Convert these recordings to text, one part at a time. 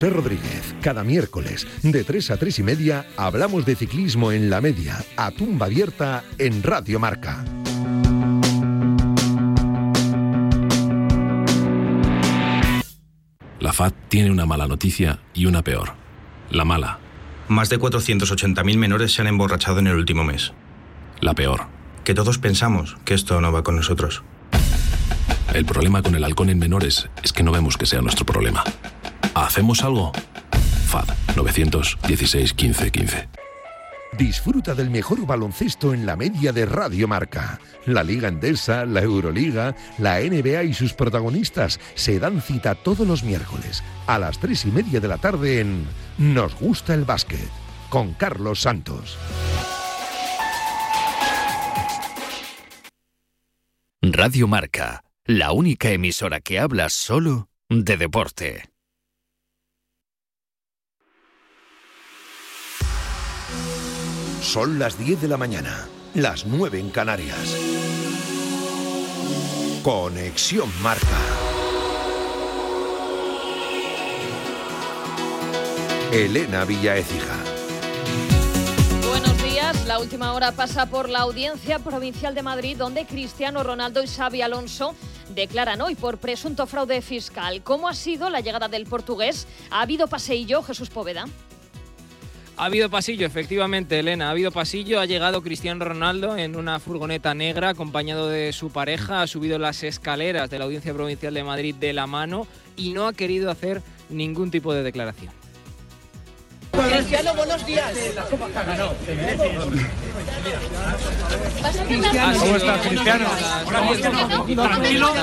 Rodríguez, cada miércoles de 3 a 3 y media hablamos de ciclismo en la media, a tumba abierta en Radio Marca. La FAD tiene una mala noticia y una peor. La mala. Más de 480.000 menores se han emborrachado en el último mes. La peor. Que todos pensamos que esto no va con nosotros. El problema con el alcohol en menores es que no vemos que sea nuestro problema. ¿Hacemos algo? FAD 916 15 15. Disfruta del mejor baloncesto en la media de Radio Marca. La Liga Endesa, la Euroliga, la NBA y sus protagonistas se dan cita todos los miércoles a las 3:30 de la tarde en Nos gusta el básquet, con Carlos Santos. Radio Marca, la única emisora que habla solo de deporte. Son las 10 de la mañana, las 9 en Canarias. Conexión Marca. Elena Villaécija. Buenos días. La última hora pasa por la Audiencia Provincial de Madrid, donde Cristiano Ronaldo y Xabi Alonso declaran hoy por presunto fraude fiscal. ¿Cómo ha sido la llegada del portugués? ¿Ha habido paseillo, Jesús Poveda? Ha habido pasillo, efectivamente, Elena. Ha habido pasillo, ha llegado Cristiano Ronaldo en una furgoneta negra acompañado de su pareja, ha subido las escaleras de la Audiencia Provincial de Madrid de la mano y no ha querido hacer ningún tipo de declaración. Cristiano, buenos días. La copa que ha ganado. ¿Cómo estás, Cristiano? Tranquilo.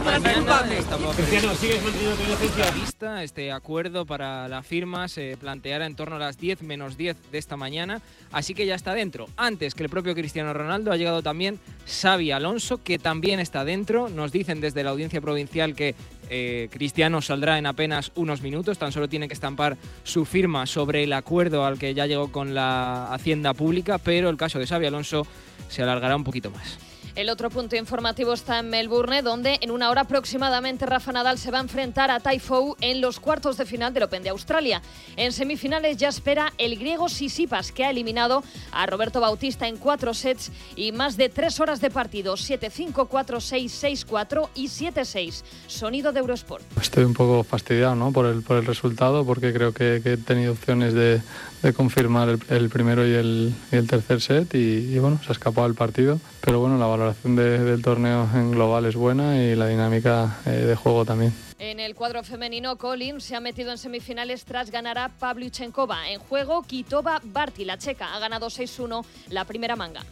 Cristiano, ¿sigues manteniendo tu inocencia? Este acuerdo para la firma se planteará en torno a las 10 menos 10 de esta mañana, así que ya está dentro. Antes que el propio Cristiano Ronaldo ha llegado también Xabi Alonso, que también está dentro. Nos dicen desde la Audiencia Provincial que Cristiano saldrá en apenas unos minutos, tan solo tiene que estampar su firma sobre el acuerdo al que ya llegó con la Hacienda Pública, pero el caso de Xabi Alonso se alargará un poquito más. El otro punto informativo está en Melbourne, donde en una hora aproximadamente Rafa Nadal se va a enfrentar a Tai Foe en los cuartos de final del Open de Australia. En semifinales ya espera el griego Tsitsipas, que ha eliminado a Roberto Bautista en 4 sets y más de 3 horas de partido, 7-5, 4-6, 6-4 y 7-6. Sonido de Eurosport. Estoy un poco fastidiado, ¿no?, por el resultado, porque creo que he tenido opciones de confirmar el primero y el tercer set y bueno, se ha escapado el partido. Pero bueno, la valoración del torneo en global es buena y la dinámica de juego también. En el cuadro femenino, Collins se ha metido en semifinales tras ganar a Pavlyuchenkova. En juego, Kvitova Barty, la checa, ha ganado 6-1 la primera manga.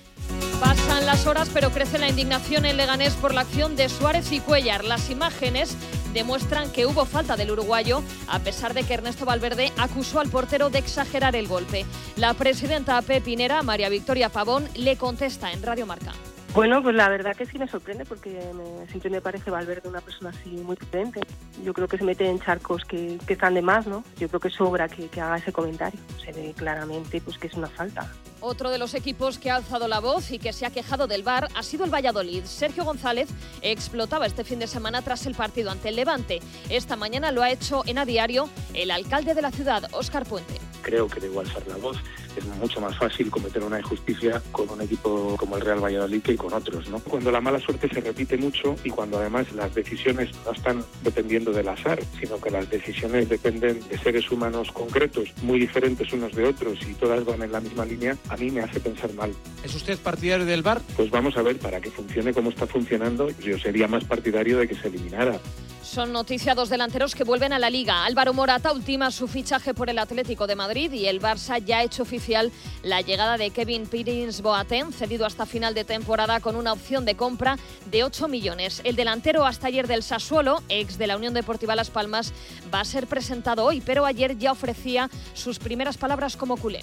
Pasan las horas, pero crece la indignación en Leganés por la acción de Suárez y Cuéllar. Las imágenes demuestran que hubo falta del uruguayo, a pesar de que Ernesto Valverde acusó al portero de exagerar el golpe. La presidenta pepinera, María Victoria Pavón, le contesta en Radio Marca. Bueno, pues la verdad que sí me sorprende, porque siempre me parece Valverde una persona así muy prudente. Yo creo que se mete en charcos que están de más, ¿no? Yo creo que sobra que haga ese comentario. Se ve claramente pues que es una falta. Otro de los equipos que ha alzado la voz y que se ha quejado del VAR ha sido el Valladolid. Sergio González explotaba este fin de semana tras el partido ante el Levante. Esta mañana lo ha hecho en A Diario el alcalde de la ciudad, Óscar Puente. Creo que da igual alzar la voz. Es mucho más fácil cometer una injusticia con un equipo como el Real Valladolid que con otros, ¿no? Cuando la mala suerte se repite mucho y cuando además las decisiones no están dependiendo del azar, sino que las decisiones dependen de seres humanos concretos, muy diferentes unos de otros y todas van en la misma línea, a mí me hace pensar mal. ¿Es usted partidario del VAR? Pues vamos a ver, para que funcione como está funcionando, yo sería más partidario de que se eliminara. Son noticia dos delanteros que vuelven a la Liga. Álvaro Morata ultima su fichaje por el Atlético de Madrid y el Barça ya ha hecho oficial la llegada de Kevin Prince-Boateng, cedido hasta final de temporada con una opción de compra de 8 millones. El delantero hasta ayer del Sassuolo, ex de la Unión Deportiva Las Palmas, va a ser presentado hoy, pero ayer ya ofrecía sus primeras palabras como culé.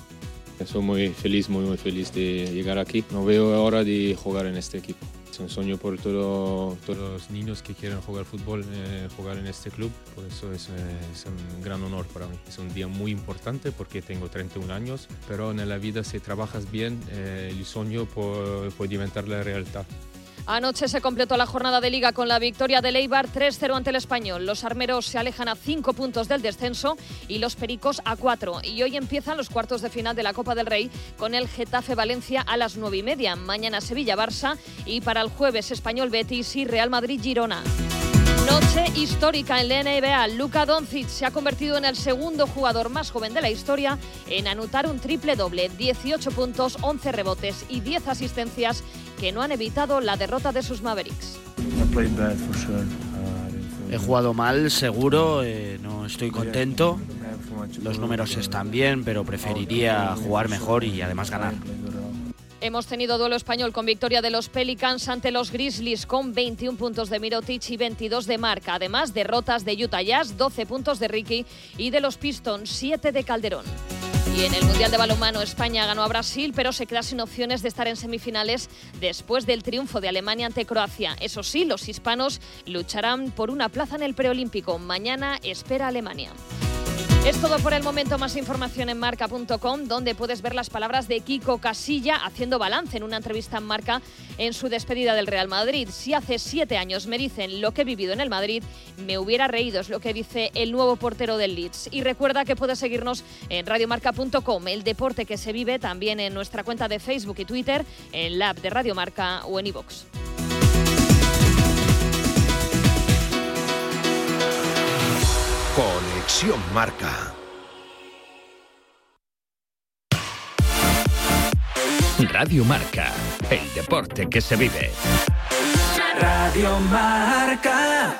Soy muy feliz de llegar aquí. No veo hora de jugar en este equipo. Es un sueño por todos los niños que quieren jugar fútbol, jugar en este club. Por eso es un gran honor para mí. Es un día muy importante porque tengo 31 años, pero en la vida si trabajas bien, el sueño puede inventar la realidad. Anoche se completó la jornada de Liga con la victoria del Eibar 3-0 ante el Español. Los armeros se alejan a 5 puntos del descenso y los pericos a 4. Y hoy empiezan los cuartos de final de la Copa del Rey con el Getafe Valencia a las 9:30. Mañana Sevilla-Barça y para el jueves Español-Betis y Real Madrid-Girona. Noche histórica en la NBA. Luka Doncic se ha convertido en el segundo jugador más joven de la historia en anotar un triple doble, 18 puntos, 11 rebotes y 10 asistencias que no han evitado la derrota de sus Mavericks. He jugado mal, seguro, no estoy contento. Los números están bien, pero preferiría jugar mejor y además ganar. Hemos tenido duelo español con victoria de los Pelicans ante los Grizzlies con 21 puntos de Mirotic y 22 de Marca. Además, derrotas de Utah Jazz, 12 puntos de Ricky y de los Pistons, 7 de Calderón. Y en el Mundial de Balonmano, España ganó a Brasil, pero se queda sin opciones de estar en semifinales después del triunfo de Alemania ante Croacia. Eso sí, los hispanos lucharán por una plaza en el preolímpico. Mañana espera Alemania. Es todo por el momento. Más información en marca.com, donde puedes ver las palabras de Kiko Casilla haciendo balance en una entrevista en Marca en su despedida del Real Madrid. Si hace 7 años me dicen lo que he vivido en el Madrid, me hubiera reído, es lo que dice el nuevo portero del Leeds. Y recuerda que puedes seguirnos en radiomarca.com, el deporte que se vive, también en nuestra cuenta de Facebook y Twitter, en la app de Radio Marca o en iVoox. Conexión Marca. Radio Marca, el deporte que se vive. Radio Marca.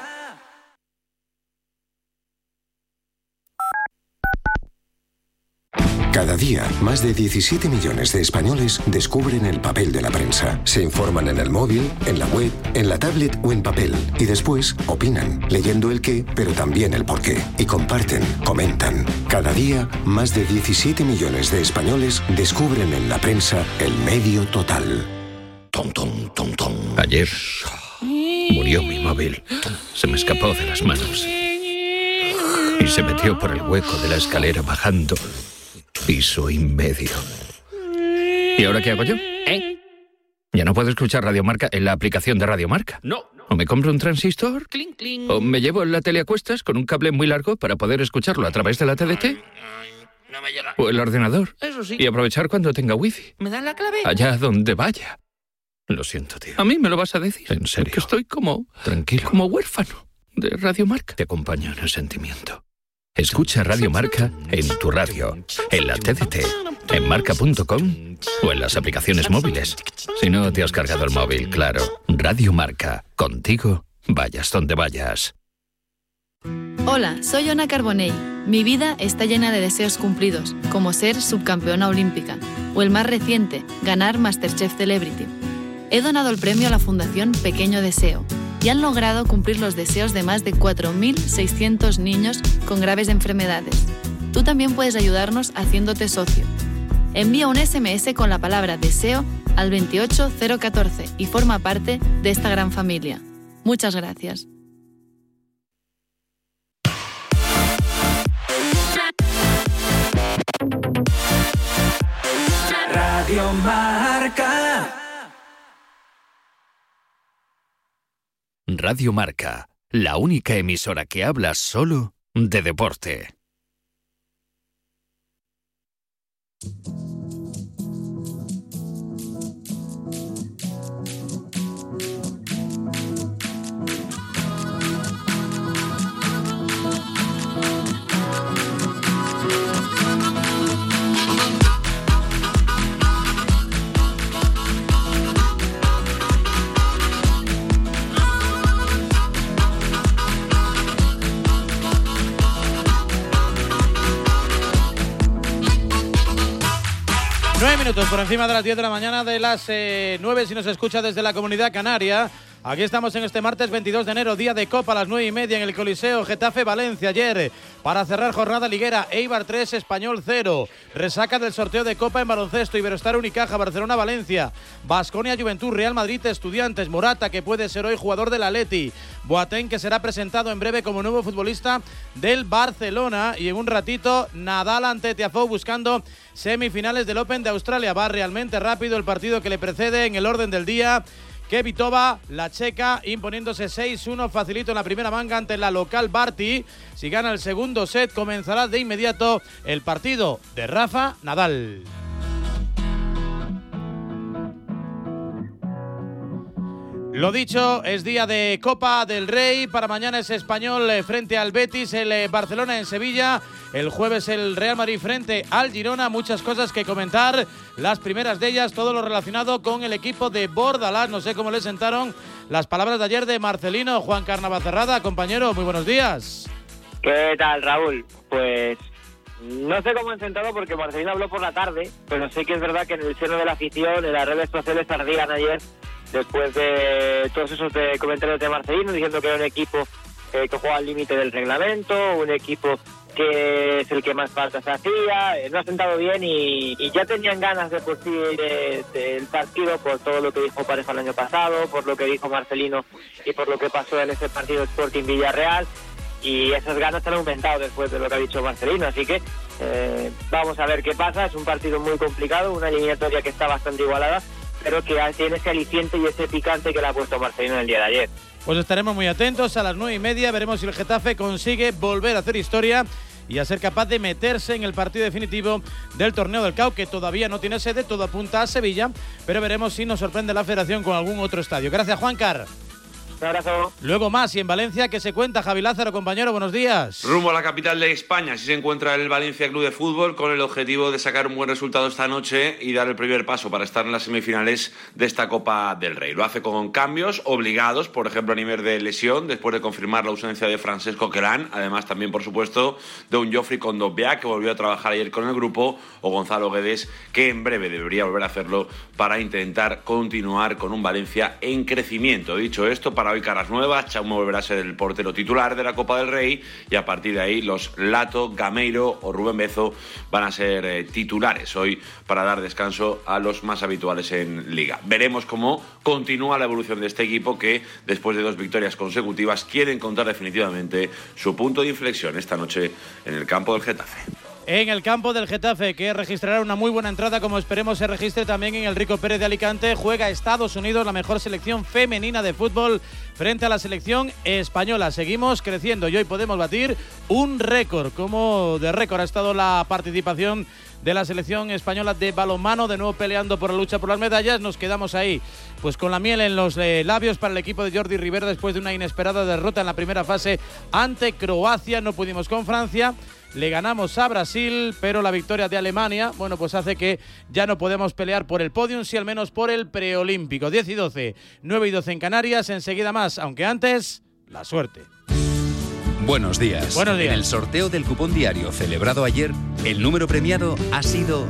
Cada día, más de 17 millones de españoles descubren el papel de la prensa. Se informan en el móvil, en la web, en la tablet o en papel. Y después opinan, leyendo el qué, pero también el por qué. Y comparten, comentan. Cada día, más de 17 millones de españoles descubren en la prensa el medio total. Tom, tom, tom, tom. Ayer murió mi móvil. Se me escapó de las manos. Y se metió por el hueco de la escalera bajando piso y medio. ¿Y ahora qué hago yo? ¿Ya no puedo escuchar Radio Marca en la aplicación de Radio Marca? No. ¿O me compro un transistor? Cling, cling. ¿O me llevo la tele a cuestas con un cable muy largo para poder escucharlo a través de la TDT? No me llega. ¿O el ordenador? Eso sí. Y aprovechar cuando tenga wifi. ¿Me dan la clave? Allá donde vaya. Lo siento, tío. ¿A mí me lo vas a decir? En serio. Que estoy tranquilo, como huérfano de Radio Marca. Te acompaño en el sentimiento. Escucha Radio Marca en tu radio, en la TDT, en marca.com o en las aplicaciones móviles. Si no te has cargado el móvil, claro. Radio Marca, contigo, vayas donde vayas. Hola, soy Ona Carbonell. Mi vida está llena de deseos cumplidos, como ser subcampeona olímpica, o el más reciente, ganar MasterChef Celebrity. He donado el premio a la Fundación Pequeño Deseo y han logrado cumplir los deseos de más de 4.600 niños con graves enfermedades. Tú también puedes ayudarnos haciéndote socio. Envía un SMS con la palabra deseo al 28014 y forma parte de esta gran familia. Muchas gracias. Radio Marca. Radio Marca, la única emisora que habla solo de deporte. Por encima de las 10 de la mañana, de las 9 si nos escucha desde la Comunidad Canaria. Aquí estamos en este martes 22 de enero, día de Copa a las 9:30 en el Coliseo Getafe Valencia. Ayer, para cerrar jornada liguera, Eibar 3, Español 0. Resaca del sorteo de Copa en baloncesto, Iberostar Unicaja, Barcelona Valencia, Baskonia Juventud, Real Madrid Estudiantes, Morata, que puede ser hoy jugador del Atleti, Boateng, que será presentado en breve como nuevo futbolista del Barcelona, y en un ratito Nadal ante Tiafoe buscando semifinales del Open de Australia. Va realmente rápido el partido que le precede en el orden del día, Kvitova, la checa, imponiéndose 6-1 facilito en la primera manga ante la local Barty. Si gana el segundo set, comenzará de inmediato el partido de Rafa Nadal. Lo dicho, es día de Copa del Rey. Para mañana es Español frente al Betis, el Barcelona en Sevilla. El jueves el Real Madrid frente al Girona. Muchas cosas que comentar. Las primeras de ellas, todo lo relacionado con el equipo de Bordalás. No sé cómo le sentaron las palabras de ayer de Marcelino. Juan Carnavacerrada, compañero, muy buenos días. ¿Qué tal, Raúl? Pues no sé cómo han sentado porque Marcelino habló por la tarde, pero sí que es verdad que en el seno de la afición, en las redes sociales ardían ayer, después de todos esos comentarios de Marcelino, diciendo que era un equipo que juega al límite del reglamento, un equipo que es el que más faltas hacía, no ha sentado bien y ya tenían ganas de por sí del partido por todo lo que dijo Pareja el año pasado, por lo que dijo Marcelino y por lo que pasó en ese partido Sporting Villarreal, y esas ganas se han aumentado después de lo que ha dicho Marcelino, así que vamos a ver qué pasa. Es un partido muy complicado, una eliminatoria que está bastante igualada, pero que tiene ese aliciente y ese picante que le ha puesto Marcelino en el día de ayer. Pues estaremos muy atentos. A las 9:30 veremos si el Getafe consigue volver a hacer historia y a ser capaz de meterse en el partido definitivo del Torneo del CAO, que todavía no tiene sede, todo apunta a Sevilla, pero veremos si nos sorprende la Federación con algún otro estadio. Gracias, Juancar. Un abrazo. Luego más, y en Valencia, ¿qué se cuenta? Javi Lázaro, compañero, buenos días. Rumbo a la capital de España, así se encuentra el Valencia Club de Fútbol, con el objetivo de sacar un buen resultado esta noche y dar el primer paso para estar en las semifinales de esta Copa del Rey. Lo hace con cambios obligados, por ejemplo a nivel de lesión, después de confirmar la ausencia de Francesc Coquelin, además también, por supuesto, de un Geoffrey Kondogbia, que volvió a trabajar ayer con el grupo, o Gonzalo Guedes, que en breve debería volver a hacerlo para intentar continuar con un Valencia en crecimiento. Dicho esto, para hoy caras nuevas, Chaume volverá a ser el portero titular de la Copa del Rey y a partir de ahí los Lato, Gameiro o Rubén Bezo van a ser titulares hoy para dar descanso a los más habituales en Liga. Veremos cómo continúa la evolución de este equipo que después de 2 victorias consecutivas quiere encontrar definitivamente su punto de inflexión esta noche en el campo del Getafe. En el campo del Getafe, que registrará una muy buena entrada, como esperemos se registre también en el Rico Pérez de Alicante. Juega Estados Unidos, la mejor selección femenina de fútbol, frente a la selección española. Seguimos creciendo y hoy podemos batir un récord. Como de récord ha estado la participación de la selección española de balonmano, de nuevo peleando por la lucha por las medallas. Nos quedamos ahí, pues con la miel en los labios para el equipo de Jordi Rivera después de una inesperada derrota en la primera fase ante Croacia. No pudimos con Francia. Le ganamos a Brasil, pero la victoria de Alemania, bueno, pues hace que ya no podemos pelear por el podium, sí al menos por el preolímpico. 10 y 12, 9 y 12 en Canarias, enseguida más, aunque antes, la suerte. Buenos días. Buenos días. En el sorteo del cupón diario celebrado ayer, el número premiado ha sido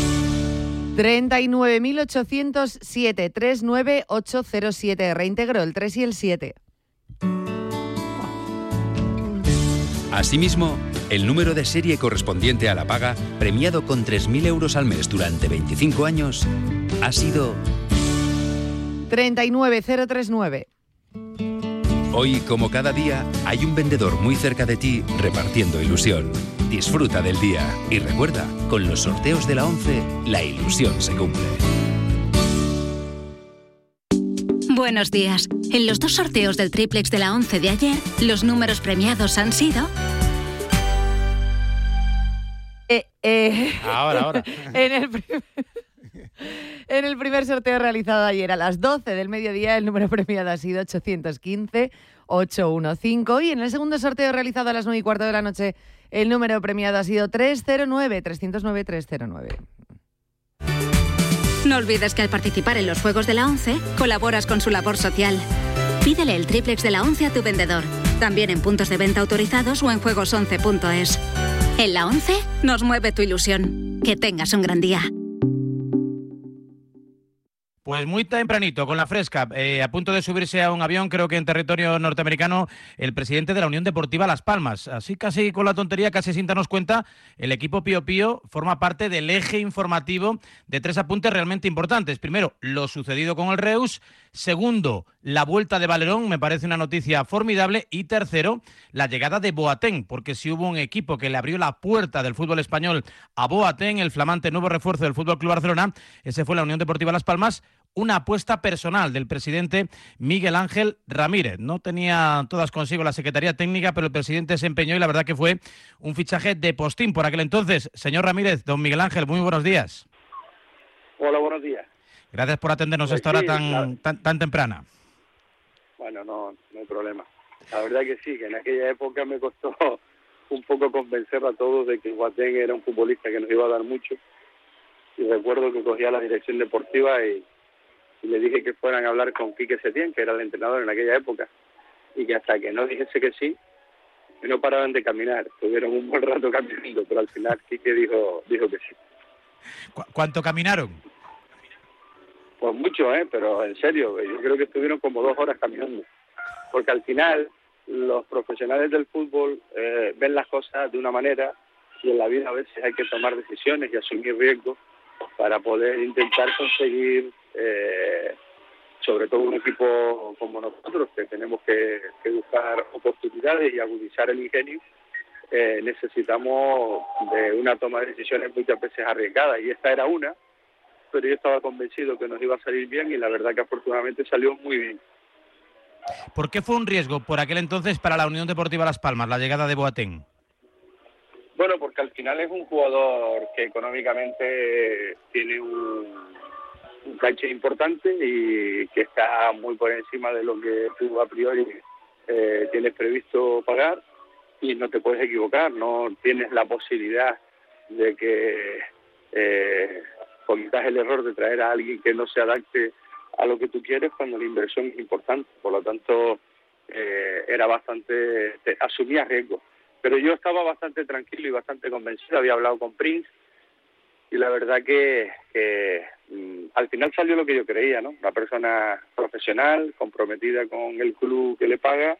39.807, 39807. Reintegro el 3 y el 7. Asimismo, el número de serie correspondiente a la paga, premiado con 3.000 euros al mes durante 25 años, ha sido 39039. Hoy, como cada día, hay un vendedor muy cerca de ti repartiendo ilusión. Disfruta del día y recuerda, con los sorteos de la 11, la ilusión se cumple. Buenos días. En los 2 sorteos del triplex de la 11 de ayer, los números premiados han sido... Ahora. En el primer sorteo realizado ayer a las 12 del mediodía, el número premiado ha sido 815-815. Y en el segundo sorteo realizado a las 9 y cuarto de la noche, el número premiado ha sido 309-309-309. No olvides que al participar en los Juegos de la 11, colaboras con su labor social. Pídele el triplex de la 11 a tu vendedor. También en puntos de venta autorizados o en juegos11.es. En la 11 nos mueve tu ilusión. Que tengas un gran día. Pues muy tempranito, con la fresca, a punto de subirse a un avión, creo que en territorio norteamericano, el presidente de la Unión Deportiva Las Palmas. Así casi con la tontería, casi sin darnos cuenta, el equipo Pío Pío forma parte del eje informativo de 3 apuntes realmente importantes. Primero, lo sucedido con el Reus. Segundo, la vuelta de Valerón, me parece una noticia formidable. Y tercero, la llegada de Boateng, porque si hubo un equipo que le abrió la puerta del fútbol español a Boateng, el flamante nuevo refuerzo del FC Barcelona, ese fue la Unión Deportiva Las Palmas, una apuesta personal del presidente Miguel Ángel Ramírez. No tenía todas consigo la Secretaría Técnica, pero el presidente se empeñó y la verdad que fue un fichaje de postín por aquel entonces. Señor Ramírez, don Miguel Ángel, muy buenos días. Hola, buenos días. Gracias por atendernos a esta hora tan temprana. Bueno, no hay problema. La verdad que sí, que en aquella época me costó un poco convencer a todos de que Boateng era un futbolista que nos iba a dar mucho. Y recuerdo que cogía la dirección deportiva y le dije que fueran a hablar con Quique Setién, que era el entrenador en aquella época, y que hasta que no dijese que sí, que no paraban de caminar. Tuvieron un buen rato caminando, pero al final Quique dijo que sí. ¿Cuánto caminaron? Pues mucho, pero en serio, yo creo que estuvieron como 2 horas caminando. Porque al final los profesionales del fútbol ven las cosas de una manera y en la vida a veces hay que tomar decisiones y asumir riesgos para poder intentar conseguir, sobre todo un equipo como nosotros, que tenemos que buscar oportunidades y agudizar el ingenio, necesitamos de una toma de decisiones muchas veces arriesgadas, y esta era una, pero yo estaba convencido que nos iba a salir bien y la verdad que afortunadamente salió muy bien. ¿Por qué fue un riesgo por aquel entonces para la Unión Deportiva Las Palmas la llegada de Boateng? Bueno, porque al final es un jugador que económicamente tiene un caché importante y que está muy por encima de lo que tú a priori tienes previsto pagar, y no te puedes equivocar, no tienes la posibilidad de que cometas el error de traer a alguien que no se adapte a lo que tú quieres cuando la inversión es importante. Por lo tanto, era bastante, asumía riesgos. Pero yo estaba bastante tranquilo y bastante convencido, había hablado con Prince y la verdad que al final salió lo que yo creía, ¿no? Una persona profesional, comprometida con el club que le paga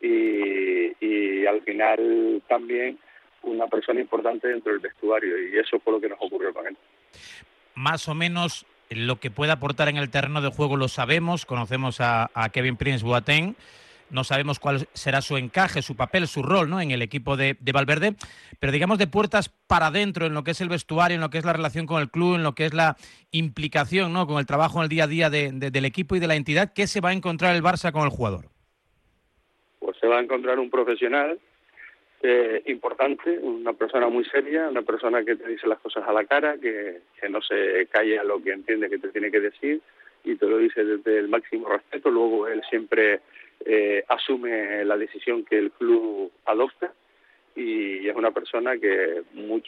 y al final también una persona importante dentro del vestuario, y eso fue lo que nos ocurrió con él. Más o menos lo que puede aportar en el terreno de juego lo sabemos, conocemos a Kevin Prince Boateng. No sabemos cuál será su encaje, su papel, su rol, ¿no?, en el equipo de Valverde, pero digamos de puertas para adentro, en lo que es el vestuario, en lo que es la relación con el club, en lo que es la implicación, ¿no?, con el trabajo en el día a día del equipo y de la entidad. ¿Qué se va a encontrar el Barça con el jugador? Pues se va a encontrar un profesional importante, una persona muy seria, una persona que te dice las cosas a la cara, que no se calla lo que entiende que te tiene que decir y te lo dice desde el máximo respeto. Luego él siempre asume la decisión que el club adopta y es una persona que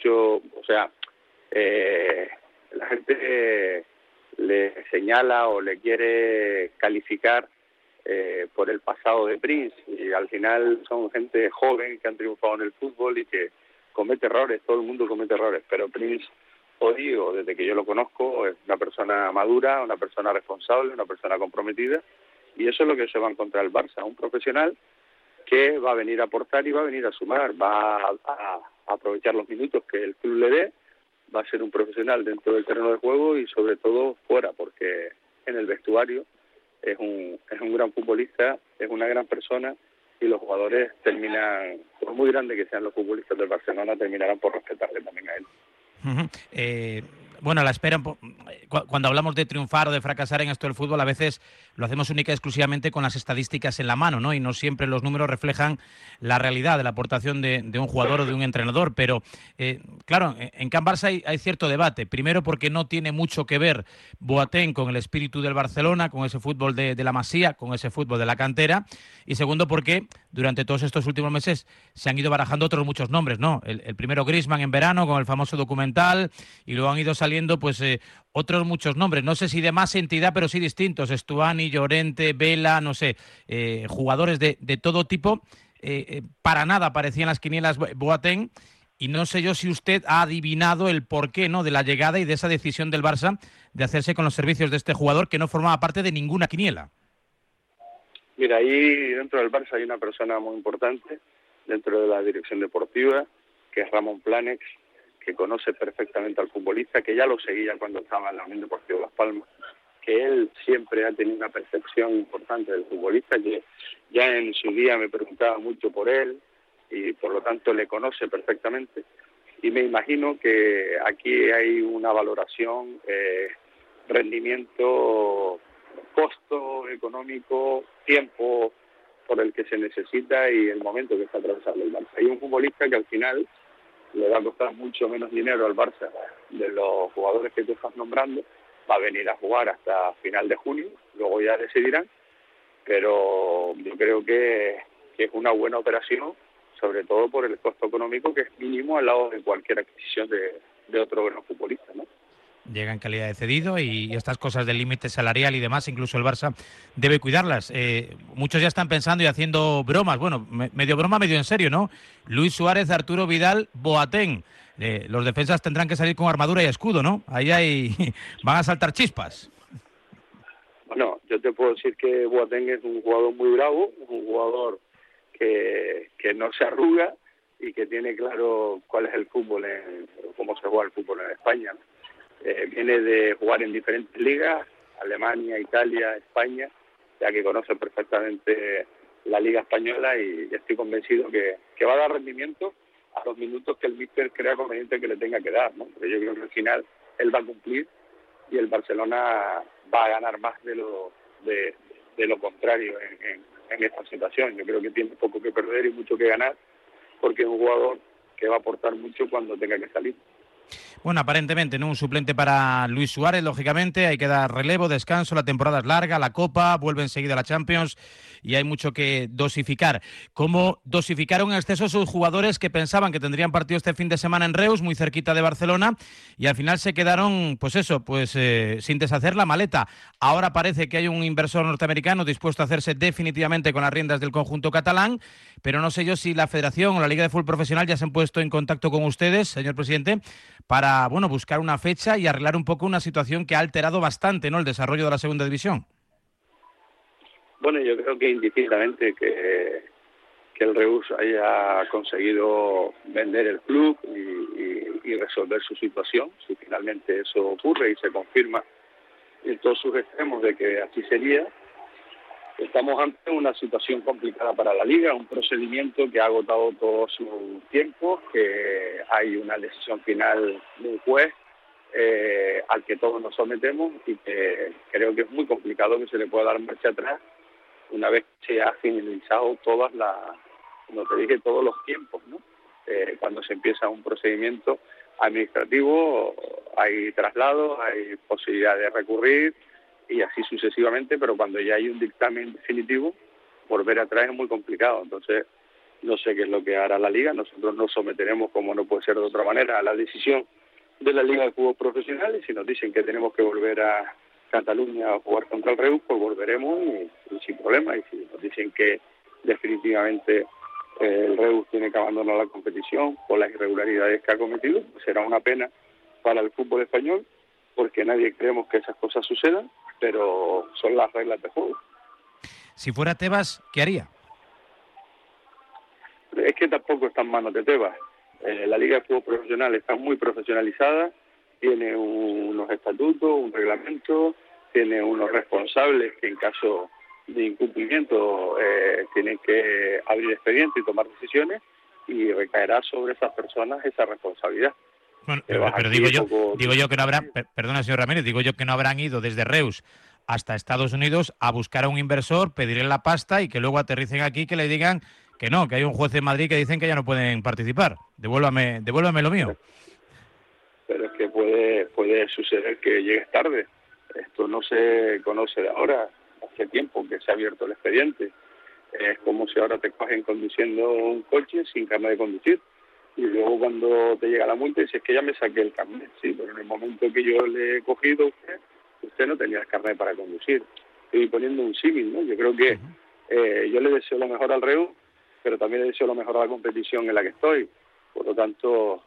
la gente le señala o le quiere calificar por el pasado de Prince, y al final son gente joven que han triunfado en el fútbol y que comete errores, todo el mundo comete errores, pero Prince, hoy o desde que yo lo conozco, es una persona madura, una persona responsable, una persona comprometida. Y eso es lo que se va a encontrar el Barça, un profesional que va a venir a aportar y va a venir a sumar, va a aprovechar los minutos que el club le dé, va a ser un profesional dentro del terreno de juego y sobre todo fuera, porque en el vestuario es un gran futbolista, es una gran persona, y los jugadores terminan, por muy grandes que sean los futbolistas del Barcelona, terminarán por respetarle también a él. Bueno, a la espera, cuando hablamos de triunfar o de fracasar en esto del fútbol, a veces lo hacemos única y exclusivamente con las estadísticas en la mano, ¿no? Y no siempre los números reflejan la realidad de la aportación de un jugador o de un entrenador. Pero, claro, en Can Barça hay cierto debate. Primero, porque no tiene mucho que ver Boateng con el espíritu del Barcelona, con ese fútbol de la Masía, con ese fútbol de la cantera. Y segundo, porque durante todos estos últimos meses se han ido barajando otros muchos nombres, ¿no? El primero Griezmann en verano con el famoso documental, y luego han ido saliendo otros muchos nombres, no sé si de más entidad, pero sí distintos: Stuani, Llorente, Vela, no sé, jugadores de todo tipo. Para nada parecían las quinielas Boateng, y no sé yo si usted ha adivinado el porqué, ¿no?, de la llegada y de esa decisión del Barça de hacerse con los servicios de este jugador que no formaba parte de ninguna quiniela. Mira, ahí dentro del Barça hay una persona muy importante dentro de la dirección deportiva, que es Ramón Planex, que conoce perfectamente al futbolista, que ya lo seguía cuando estaba en la Unión Deportiva Las Palmas, que él siempre ha tenido una percepción importante del futbolista, que ya en su día me preguntaba mucho por él y por lo tanto le conoce perfectamente. Y me imagino que aquí hay una valoración, rendimiento, costo económico, tiempo por el que se necesita y el momento que está atravesando el Barça. Hay un futbolista que al final le va a costar mucho menos dinero al Barça de los jugadores que tú estás nombrando, va a venir a jugar hasta final de junio, luego ya decidirán, pero yo creo que es una buena operación, sobre todo por el costo económico, que es mínimo al lado de cualquier adquisición de otro gran futbolista, ¿no? Llega en calidad de cedido y estas cosas del límite salarial y demás, incluso el Barça debe cuidarlas. Muchos ya están pensando y haciendo bromas, bueno, medio broma, medio en serio, ¿no? Luis Suárez, Arturo Vidal, Boateng. Los defensas tendrán que salir con armadura y escudo, ¿no? Ahí van a saltar chispas. Bueno, yo te puedo decir que Boateng es un jugador muy bravo, un jugador que no se arruga y que tiene claro cuál es el fútbol, cómo se juega el fútbol en España, ¿no? Viene de jugar en diferentes ligas, Alemania, Italia, España, ya que conoce perfectamente la Liga Española y estoy convencido que va a dar rendimiento a los minutos que el míster crea conveniente que le tenga que dar, ¿no? Porque yo creo que al final él va a cumplir y el Barcelona va a ganar más de lo contrario en esta situación. Yo creo que tiene poco que perder y mucho que ganar, porque es un jugador que va a aportar mucho cuando tenga que salir. Bueno, aparentemente, ¿no? Un suplente para Luis Suárez, lógicamente, hay que dar relevo, descanso, la temporada es larga, la Copa, vuelve enseguida la Champions y hay mucho que dosificar. ¿Cómo dosificaron en exceso sus jugadores que pensaban que tendrían partido este fin de semana en Reus, muy cerquita de Barcelona, y al final se quedaron, sin deshacer la maleta? Ahora parece que hay un inversor norteamericano dispuesto a hacerse definitivamente con las riendas del conjunto catalán, pero no sé yo si la Federación o la Liga de Fútbol Profesional ya se han puesto en contacto con ustedes, señor presidente, para buscar una fecha y arreglar un poco una situación que ha alterado bastante, ¿no?, el desarrollo de la segunda división. Bueno, yo creo que indistintamente que el Reus haya conseguido vender el club y resolver su situación, si finalmente eso ocurre y se confirma en todos sus extremos de que así sería, estamos ante una situación complicada para la Liga, un procedimiento que ha agotado todo su tiempo, que hay una decisión final de un juez al que todos nos sometemos y que creo que es muy complicado que se le pueda dar marcha atrás una vez que se ha finalizado todos los tiempos, ¿no? Cuando se empieza un procedimiento administrativo hay traslados, hay posibilidad de recurrir y así sucesivamente, pero cuando ya hay un dictamen definitivo, volver atrás es muy complicado. Entonces, no sé qué es lo que hará la Liga. Nosotros nos someteremos, como no puede ser de otra manera, a la decisión de la Liga de Fútbol Profesional, y si nos dicen que tenemos que volver a Cataluña a jugar contra el Reus, pues volveremos y sin problema. Y si nos dicen que definitivamente el Reus tiene que abandonar la competición por las irregularidades que ha cometido, pues será una pena para el fútbol español, porque nadie creemos que esas cosas sucedan, pero son las reglas de juego. Si fuera Tebas, ¿qué haría? Es que tampoco está en manos de Tebas. La Liga de Fútbol Profesional está muy profesionalizada, tiene unos estatutos, un reglamento, tiene unos responsables que en caso de incumplimiento tienen que abrir expediente y tomar decisiones, y recaerá sobre esas personas esa responsabilidad. Bueno, pero digo yo que no habrán, perdona señor Ramírez, digo yo que no habrán ido desde Reus hasta Estados Unidos a buscar a un inversor, pedirle la pasta y que luego aterricen aquí, que le digan que no, que hay un juez en Madrid que dicen que ya no pueden participar. Devuélvame lo mío. Pero es que puede suceder que llegues tarde. Esto no se conoce de ahora, hace tiempo que se ha abierto el expediente. Es como si ahora te cogen conduciendo un coche sin carnet de conducir. Y luego cuando te llega la multa dices que ya me saqué el carnet. Sí, pero en el momento que yo le he cogido a usted no tenía el carnet para conducir. Estoy poniendo un símil, ¿no? Yo creo que yo le deseo lo mejor al Reus, pero también le deseo lo mejor a la competición en la que estoy. Por lo tanto,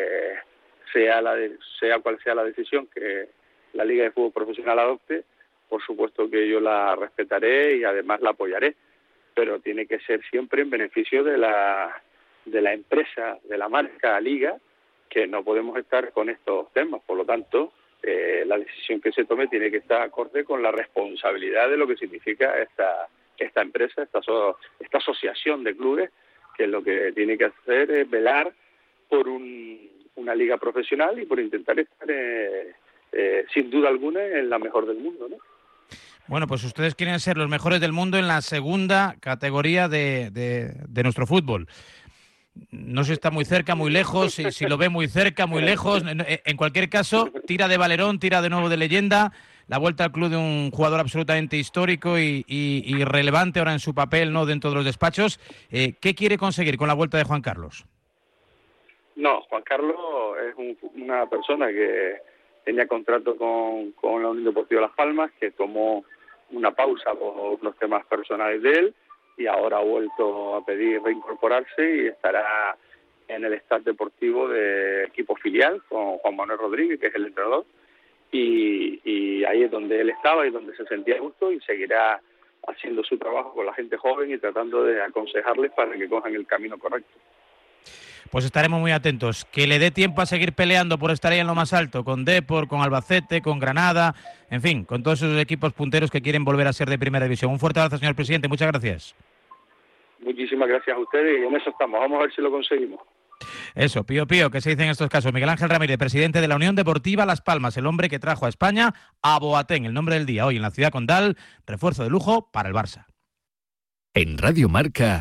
sea cual sea la decisión que la Liga de Fútbol Profesional adopte, por supuesto que yo la respetaré y además la apoyaré, pero tiene que ser siempre en beneficio de la empresa, de la marca Liga, que no podemos estar con estos temas. Por lo tanto, la decisión que se tome tiene que estar acorde con la responsabilidad de lo que significa esta empresa, esta asociación de clubes, que lo que tiene que hacer es velar por una liga profesional y por intentar estar, sin duda alguna, en la mejor del mundo, ¿no? Bueno, pues ustedes quieren ser los mejores del mundo en la segunda categoría de nuestro fútbol. No sé si está muy cerca, muy lejos, si lo ve muy cerca, muy lejos. En cualquier caso, tira de Valerón, tira de nuevo de leyenda, la vuelta al club de un jugador absolutamente histórico y relevante ahora en su papel, ¿no?, dentro de los despachos. ¿Qué quiere conseguir con la vuelta de Juan Carlos? No, Juan Carlos es una persona que tenía contrato con la Unión Deportiva Las Palmas, que tomó una pausa por los temas personales de él, y ahora ha vuelto a pedir reincorporarse y estará en el staff deportivo de equipo filial con Juan Manuel Rodríguez, que es el entrenador, y ahí es donde él estaba y donde se sentía a gusto, y seguirá haciendo su trabajo con la gente joven y tratando de aconsejarles para que cojan el camino correcto. Pues estaremos muy atentos. Que le dé tiempo a seguir peleando por estar ahí en lo más alto, con Depor, con Albacete, con Granada, en fin, con todos esos equipos punteros que quieren volver a ser de primera división. Un fuerte abrazo, señor presidente. Muchas gracias. Muchísimas gracias a ustedes y en eso estamos. Vamos a ver si lo conseguimos. Eso, pío, que se dice en estos casos. Miguel Ángel Ramírez, presidente de la Unión Deportiva Las Palmas, el hombre que trajo a España a Boateng, el nombre del día, hoy en la ciudad condal, refuerzo de lujo para el Barça. En Radio Marca,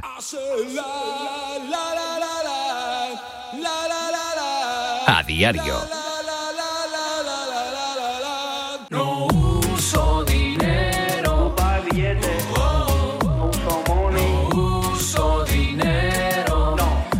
a diario. No uso dinero para billetes. No uso money. No uso dinero.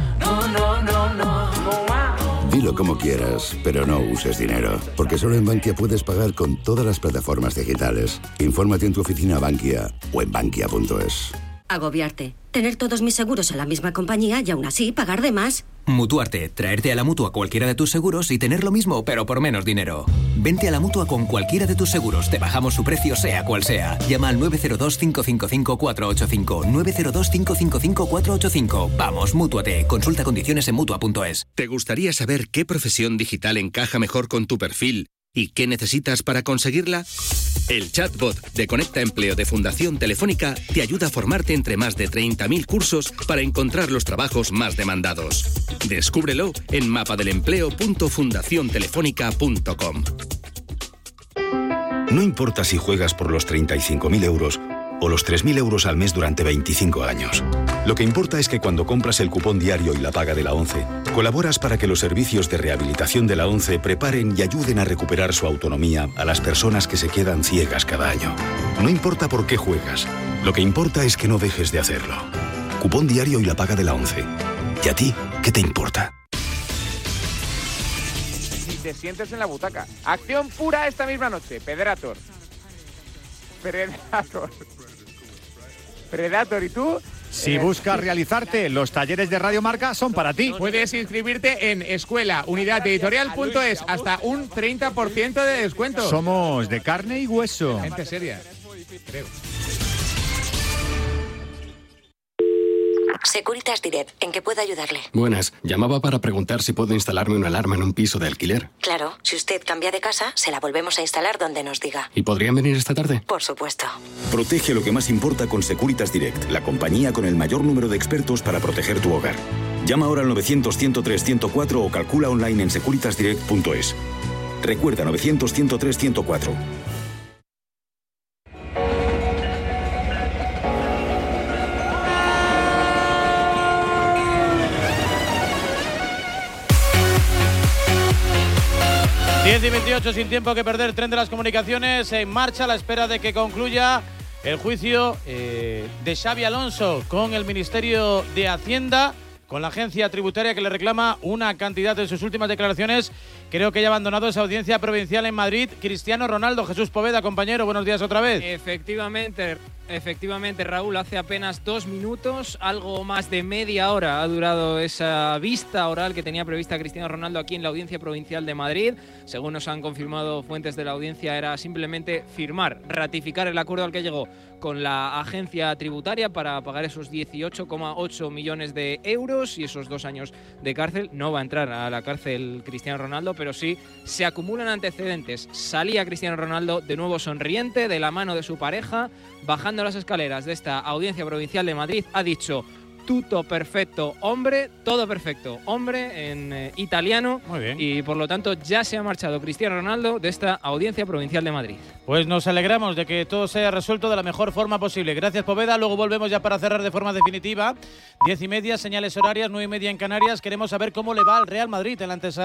No más. Dilo como quieras, pero no uses dinero. Porque solo en Bankia puedes pagar con todas las plataformas digitales. Infórmate en tu oficina Bankia o en bankia.es. Agobiarte. Tener todos mis seguros en la misma compañía y aún así pagar de más. Mutuarte. Traerte a la Mutua cualquiera de tus seguros y tener lo mismo, pero por menos dinero. Vente a la Mutua con cualquiera de tus seguros. Te bajamos su precio, sea cual sea. Llama al 902-555-485. 902-555-485. Vamos, Mútuate. Consulta condiciones en Mutua.es. ¿Te gustaría saber qué profesión digital encaja mejor con tu perfil y qué necesitas para conseguirla? El chatbot de Conecta Empleo de Fundación Telefónica te ayuda a formarte entre más de 30.000 cursos para encontrar los trabajos más demandados. Descúbrelo en mapadelempleo.fundaciontelefónica.com. No importa si juegas por los 35.000 euros o los 3.000 euros al mes durante 25 años. Lo que importa es que cuando compras el cupón diario y la paga de la ONCE, colaboras para que los servicios de rehabilitación de la ONCE preparen y ayuden a recuperar su autonomía a las personas que se quedan ciegas cada año. No importa por qué juegas, lo que importa es que no dejes de hacerlo. Cupón diario y la paga de la ONCE. ¿Y a ti qué te importa? Si te sientes en la butaca. Acción pura esta misma noche. Predator, ¿y tú? Si buscas realizarte, los talleres de Radio Marca son para ti. Puedes inscribirte en escuelaunidadeditorial.es hasta un 30% de descuento. Somos de carne y hueso. Gente seria, creo. Securitas Direct, ¿en qué puedo ayudarle? Buenas, llamaba para preguntar si puedo instalarme una alarma en un piso de alquiler. Claro, si usted cambia de casa, se la volvemos a instalar donde nos diga. ¿Y podrían venir esta tarde? Por supuesto. Protege lo que más importa con Securitas Direct, la compañía con el mayor número de expertos para proteger tu hogar. Llama ahora al 900-103-104 o calcula online en securitasdirect.es. Recuerda, 900-103-104. ...10 y 28, sin tiempo que perder, tren de las comunicaciones en marcha a la espera de que concluya el juicio de Xabi Alonso con el Ministerio de Hacienda, con la agencia tributaria que le reclama una cantidad en sus últimas declaraciones. Creo que ya ha abandonado esa audiencia provincial en Madrid. Cristiano Ronaldo, Jesús Poveda, compañero, buenos días otra vez. Efectivamente, Efectivamente, Raúl, hace apenas 2 minutos, algo más de media hora ha durado esa vista oral que tenía prevista Cristiano Ronaldo aquí en la Audiencia Provincial de Madrid. Según nos han confirmado fuentes de la audiencia, era simplemente firmar, ratificar el acuerdo al que llegó con la agencia tributaria para pagar esos 18,8 millones de euros y esos 2 años de cárcel. No va a entrar a la cárcel Cristiano Ronaldo, pero sí se acumulan antecedentes. Salía Cristiano Ronaldo de nuevo sonriente, de la mano de su pareja, bajando las escaleras de esta Audiencia Provincial de Madrid, ha dicho tutto perfetto hombre, todo perfecto hombre en italiano. Muy bien. Y por lo tanto ya se ha marchado Cristiano Ronaldo de esta Audiencia Provincial de Madrid. Pues nos alegramos de que todo sea resuelto de la mejor forma posible. Gracias, Poveda. Luego volvemos ya para cerrar de forma definitiva. 10:30, señales horarias, 9:30 en Canarias. Queremos saber cómo le va al Real Madrid en la antesala